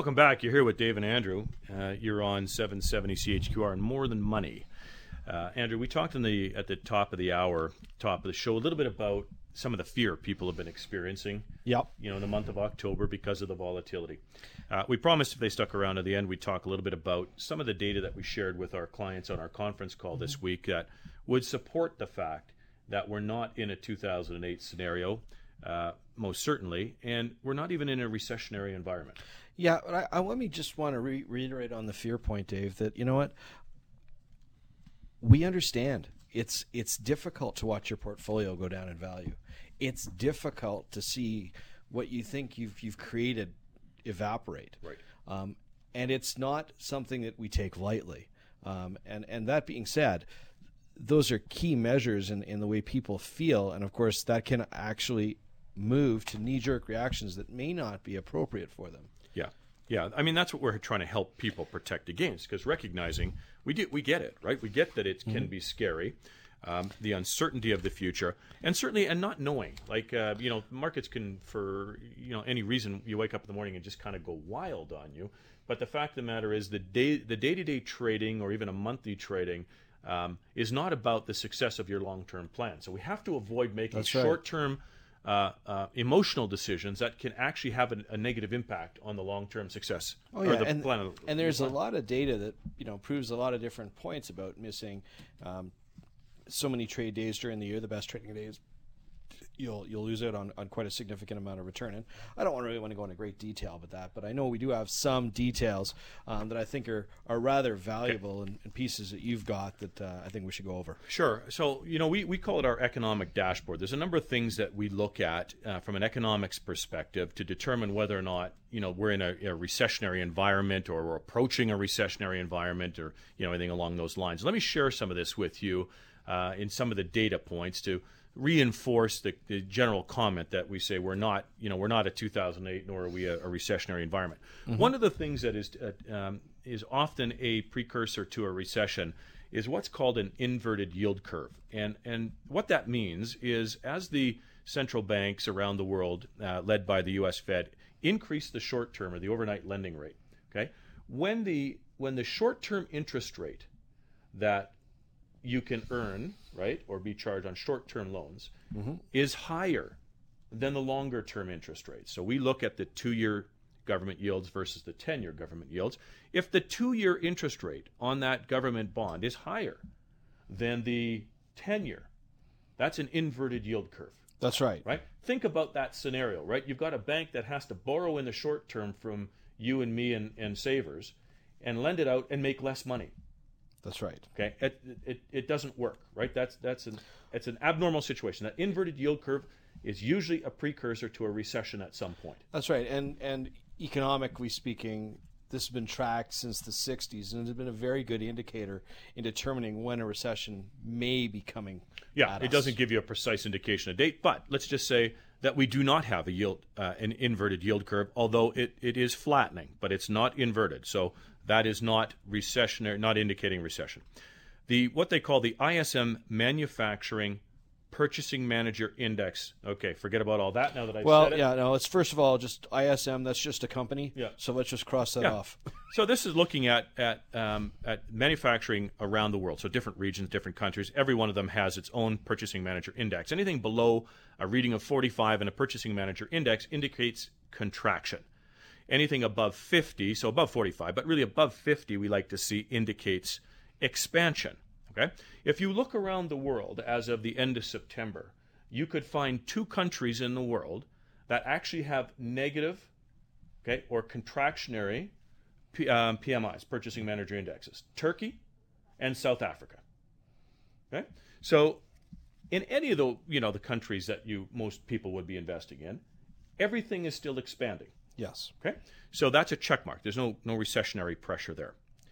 Welcome back. You're here with Dave and Andrew. You're on 770 CHQR and More Than Money. Andrew, we talked at the top of the hour, top of the show, a little bit about some of the fear people have been experiencing. Yep. In the month of October because of the volatility. We promised if they stuck around to the end, we'd talk a little bit about some of the data that we shared with our clients on our conference call this week that would support the fact that we're not in a 2008 scenario, most certainly, and we're not even in a recessionary environment. Yeah, but I want to reiterate on the fear point, Dave, that, you know what? We understand it's difficult to watch your portfolio go down in value. It's difficult to see what you think you've created evaporate. Right. And it's not something that we take lightly. And that being said, those are key measures in the way people feel, and of course that can actually move to knee-jerk reactions that may not be appropriate for them. Yeah. I mean, that's what we're trying to help people protect against, because recognizing we get it, right? We get that it can be scary, the uncertainty of the future, and certainly, and not knowing, like, markets can, for, any reason, you wake up in the morning and just kind of go wild on you. But the fact of the matter is the day-to-day trading or even a monthly trading is not about the success of your long-term plan. So we have to avoid making short-term emotional decisions that can actually have a negative impact on the long-term success. And there's a lot of data that proves a lot of different points about missing so many trade days during the year. The best trading days, you'll lose out on quite a significant amount of return. And I don't really want to go into great detail about that, but I know we do have some details that I think are rather valuable and pieces that you've got that I think we should go over. Sure. So, we call it our economic dashboard. There's a number of things that we look at from an economics perspective to determine whether or not, we're in a recessionary environment or we're approaching a recessionary environment or, anything along those lines. Let me share some of this with you in some of the data points to reinforce the general comment that we say we're not a 2008 nor are we a recessionary environment. Mm-hmm. One of the things that is often a precursor to a recession is what's called an inverted yield curve, and what that means is as the central banks around the world, led by the U.S. Fed, increase the short term or the overnight lending rate. Okay, when the short-term interest rate that you can earn, right, or be charged on short-term loans is higher than the longer-term interest rate. So we look at the 2-year government yields versus the 10-year government yields. If the 2-year interest rate on that government bond is higher than the 10-year, that's an inverted yield curve. That's right. Right? Think about that scenario, right? You've got a bank that has to borrow in the short term from you and me and savers and lend it out and make less money. That's right. Okay, it doesn't work, right? It's an abnormal situation. That inverted yield curve is usually a precursor to a recession at some point. That's right, and economically speaking, this has been tracked since the 60s, and it's been a very good indicator in determining when a recession may be coming. Yeah, it doesn't give you a precise indication of date, but let's just say that we do not have an inverted yield curve, although it is flattening, but it's not inverted. So that is not recessionary, not indicating recession. What they call the ISM Manufacturing Purchasing Manager Index. Okay, forget about all that now that I've said it. Well, yeah, no, it's first of all just ISM. That's just a company. Yeah. So let's just cross that off. So this is looking at manufacturing around the world. So different regions, different countries. Every one of them has its own Purchasing Manager Index. Anything below a reading of 45 in a Purchasing Manager Index indicates contraction. Anything above 50, so above 45, but really above 50 we like to see indicates expansion. Okay? If you look around the world as of the end of September, you could find 2 countries in the world that actually have negative, okay, or contractionary PMIs, Purchasing Manager Indexes, Turkey and South Africa. Okay? So in any of the countries that most people would be investing in, everything is still expanding. Yes. Okay? So that's a check mark. There's no recessionary pressure there.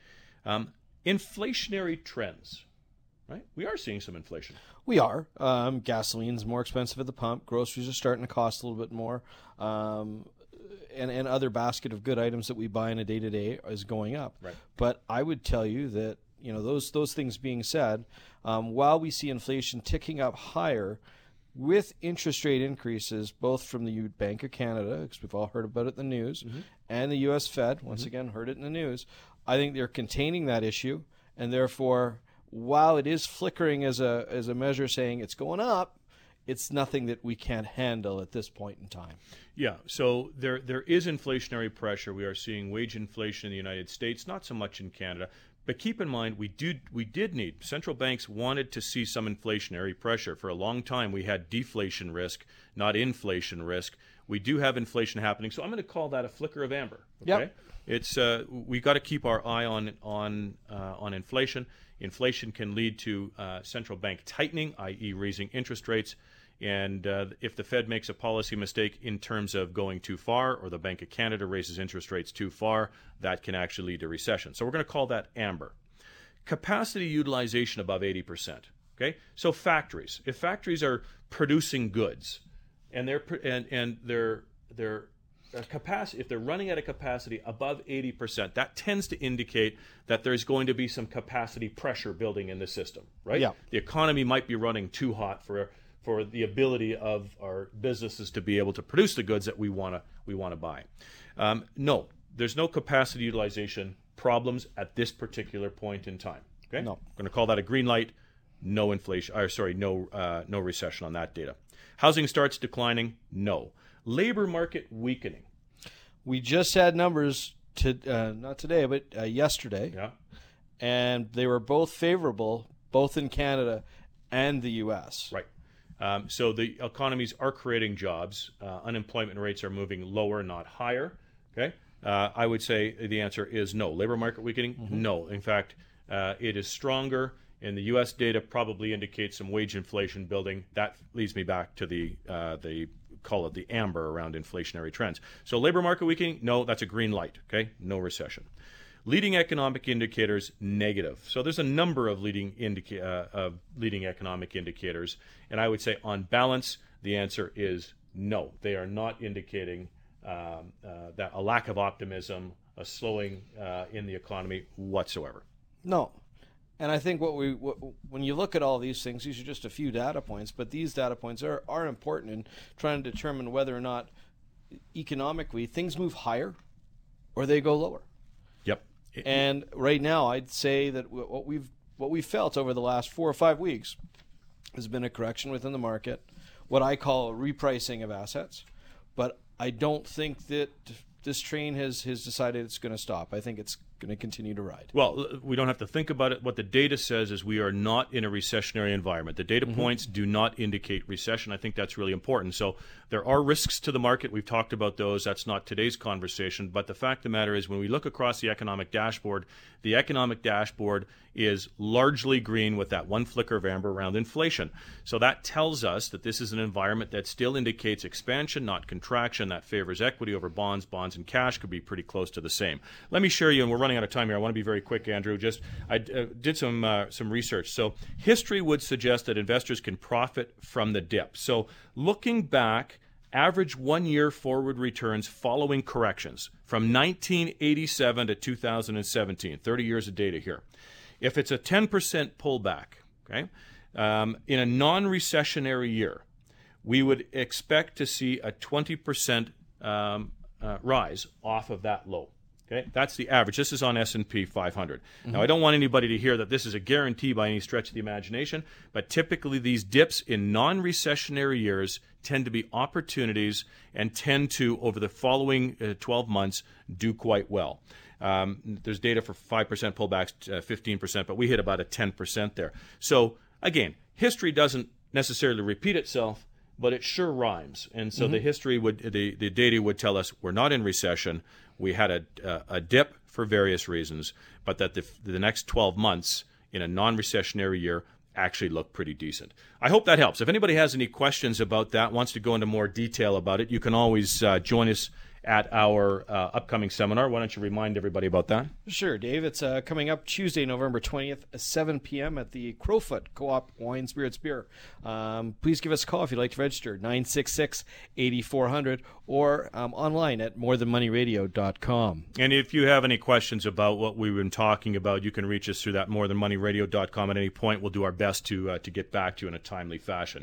Inflationary trends. Right? We are seeing some inflation. We are. Gasoline's more expensive at the pump. Groceries are starting to cost a little bit more. And other basket of good items that we buy in a day-to-day is going up. Right. But I would tell you that, those things being said, while we see inflation ticking up higher, with interest rate increases, both from the Bank of Canada, because we've all heard about it in the news, and the U.S. Fed, once again, heard it in the news, I think they're containing that issue, and therefore, while it is flickering as a measure saying it's going up, it's nothing that we can't handle at this point in time. Yeah, so there is inflationary pressure. We are seeing wage inflation in the United States, not so much in Canada. But keep in mind, we did need, central banks wanted to see some inflationary pressure. For a long time, we had deflation risk, not inflation risk. We do have inflation happening, so I'm going to call that a flicker of amber. Okay? Yep. It's we got to keep our eye on inflation. Inflation can lead to central bank tightening, i.e., raising interest rates. And if the Fed makes a policy mistake in terms of going too far, or the Bank of Canada raises interest rates too far, that can actually lead to recession. So we're going to call that amber. Capacity utilization above 80%. Okay, so factories. If factories are producing goods, and their capacity, if they're running at a capacity above 80%, that tends to indicate that there's going to be some capacity pressure building in the system, right? Yeah. The economy might be running too hot for the ability of our businesses to be able to produce the goods that we want to buy. No, there's no capacity utilization problems at this particular point in time. Okay, no. I'm going to call that a green light. No inflation. No recession on that data. Housing starts declining. No. Labor market weakening. We just had numbers not today, but yesterday. Yeah, and they were both favorable, both in Canada and the U.S. Right. So the economies are creating jobs. Unemployment rates are moving lower, not higher. Okay. I would say the answer is no. Labor market weakening? No. In fact, it is stronger. And the U.S. data probably indicates some wage inflation building. That leads me back to the call it the amber around inflationary trends. So labor market weakening? No, that's a green light. Okay. No recession. Leading economic indicators, negative. So there's a number of leading economic indicators, and I would say on balance, the answer is no. They are not indicating that a lack of optimism, a slowing in the economy whatsoever. No. And I think when you look at all these things, these are just a few data points, but these data points are important in trying to determine whether or not economically things move higher or they go lower. Yep. And right now, I'd say that what we've felt over the last 4 or 5 weeks has been a correction within the market, what I call a repricing of assets. But I don't think that this train has decided it's going to stop. I think it's going to continue to ride. Well, we don't have to think about it. What the data says is we are not in a recessionary environment. The data points do not indicate recession. I think that's really important. So there are risks to the market. We've talked about those. That's not today's conversation. But the fact of the matter is when we look across the economic dashboard is largely green with that one flicker of amber around inflation. So that tells us that this is an environment that still indicates expansion, not contraction. That favors equity over bonds. Bonds and cash could be pretty close to the same. Let me share you, and we're running out of time here. I want to be very quick, Andrew. I did some research. So history would suggest that investors can profit from the dip. So looking back, average 1-year forward returns following corrections from 1987 to 2017, 30 years of data here. If it's a 10% pullback, okay, in a non-recessionary year, we would expect to see a 20% rise off of that low. Okay, that's the average. This is on S&P 500. Now, I don't want anybody to hear that this is a guarantee by any stretch of the imagination, but typically these dips in non-recessionary years tend to be opportunities and tend to, over the following 12 months, do quite well. There's data for 5% pullbacks, 15%, but we hit about a 10% there. So, again, history doesn't necessarily repeat itself, but it sure rhymes. And so the history the data would tell us we're not in recession. We had a dip for various reasons, but that the next 12 months in a non-recessionary year actually look pretty decent. I hope that helps. If anybody has any questions about that, wants to go into more detail about it, you can always join us at our upcoming seminar. Why don't you remind everybody about that? Sure, Dave. It's coming up Tuesday, November 20th, 7 p.m. at the Crowfoot Co-op Wine Spirits Beer. Please give us a call if you'd like to register, 966-8400, or online at morethanmoneyradio.com. And if you have any questions about what we've been talking about, you can reach us through that morethanmoneyradio.com at any point. We'll do our best to get back to you in a timely fashion.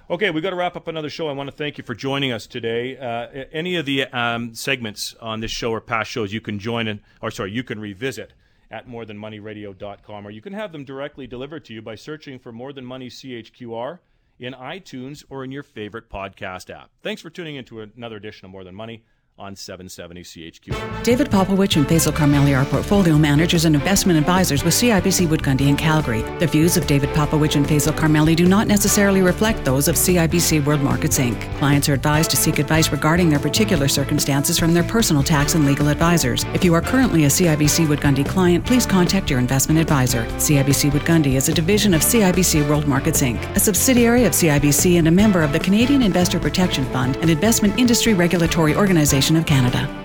Okay, we've got to wrap up another show. I want to thank you for joining us today. Any of the segments on this show or past shows you can you can revisit at morethanmoneyradio.com, or you can have them directly delivered to you by searching for More Than Money CHQR in iTunes or in your favorite podcast app. Thanks for tuning into another edition of More Than Money on 770 CHQR. David Popowich and Faisal Carmeli are portfolio managers and investment advisors with CIBC Wood Gundy in Calgary. The views of David Popowich and Faisal Carmeli do not necessarily reflect those of CIBC World Markets Inc. Clients are advised to seek advice regarding their particular circumstances from their personal tax and legal advisors. If you are currently a CIBC Wood Gundy client, please contact your investment advisor. CIBC Wood Gundy is a division of CIBC World Markets Inc., a subsidiary of CIBC and a member of the Canadian Investor Protection Fund, an investment industry regulatory organization of Canada.